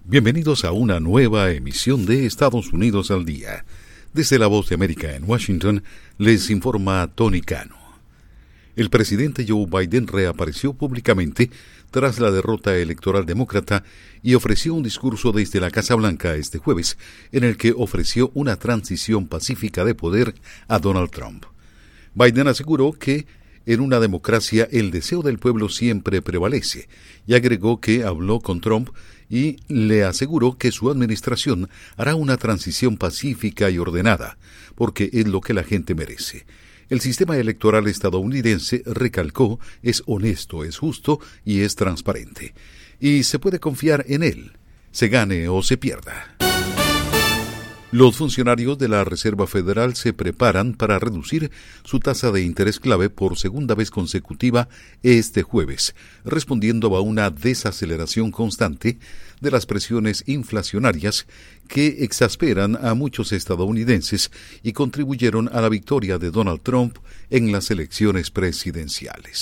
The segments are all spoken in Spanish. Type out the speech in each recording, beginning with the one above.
Bienvenidos a una nueva emisión de Estados Unidos al Día. Desde la Voz de América en Washington, les informa Tony Cano. El presidente Joe Biden reapareció públicamente tras la derrota electoral demócrata y ofreció un discurso desde la Casa Blanca este jueves, en el que ofreció una transición pacífica de poder a Donald Trump. Biden aseguró que en una democracia el deseo del pueblo siempre prevalece, y agregó que habló con Trump y le aseguró que su administración hará una transición pacífica y ordenada, porque es lo que la gente merece. El sistema electoral estadounidense, recalcó, es honesto, es justo y es transparente. Y se puede confiar en él, se gane o se pierda. Los funcionarios de la Reserva Federal se preparan para reducir su tasa de interés clave por segunda vez consecutiva este jueves, respondiendo a una desaceleración constante de las presiones inflacionarias que exasperan a muchos estadounidenses y contribuyeron a la victoria de Donald Trump en las elecciones presidenciales.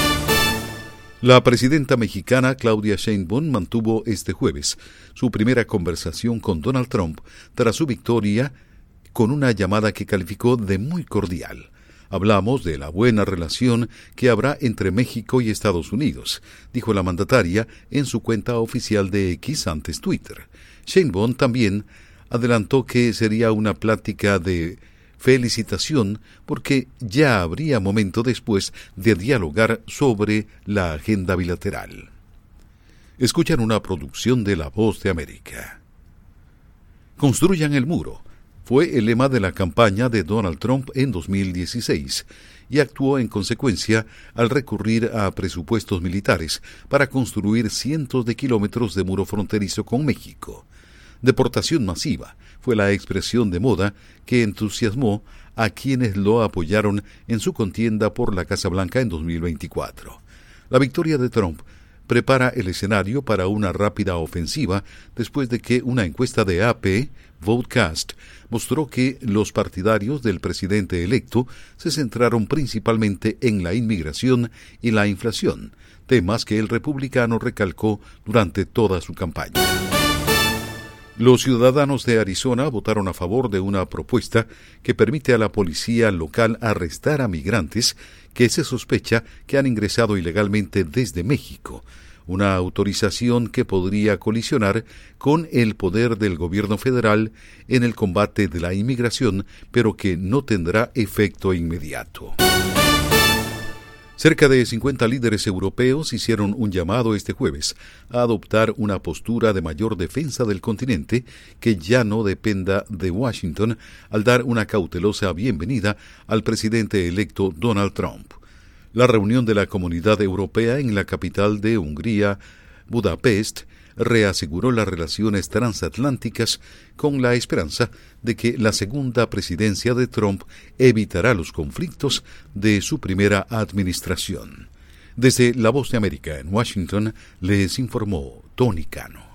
La presidenta mexicana Claudia Sheinbaum mantuvo este jueves su primera conversación con Donald Trump tras su victoria con una llamada que calificó de muy cordial. Hablamos de la buena relación que habrá entre México y Estados Unidos, dijo la mandataria en su cuenta oficial de X, antes Twitter. Sheinbaum también adelantó que sería una plática de felicitación porque ya habría momento después de dialogar sobre la agenda bilateral. Escuchan una producción de La Voz de América. Construyan el muro fue el lema de la campaña de Donald Trump en 2016 y actuó en consecuencia al recurrir a presupuestos militares para construir cientos de kilómetros de muro fronterizo con México. Deportación masiva fue la expresión de moda que entusiasmó a quienes lo apoyaron en su contienda por la Casa Blanca en 2024. La victoria de Trump prepara el escenario para una rápida ofensiva después de que una encuesta de AP, Votecast, mostró que los partidarios del presidente electo se centraron principalmente en la inmigración y la inflación, temas que el republicano recalcó durante toda su campaña. Los ciudadanos de Arizona votaron a favor de una propuesta que permite a la policía local arrestar a migrantes que se sospecha que han ingresado ilegalmente desde México, una autorización que podría colisionar con el poder del gobierno federal en el combate de la inmigración, pero que no tendrá efecto inmediato. Cerca de 50 líderes europeos hicieron un llamado este jueves a adoptar una postura de mayor defensa del continente que ya no dependa de Washington al dar una cautelosa bienvenida al presidente electo Donald Trump. La reunión de la Comunidad Europea en la capital de Hungría, Budapest, reaseguró las relaciones transatlánticas con la esperanza de que la segunda presidencia de Trump evitará los conflictos de su primera administración. Desde La Voz de América en Washington, les informó Tony Cano.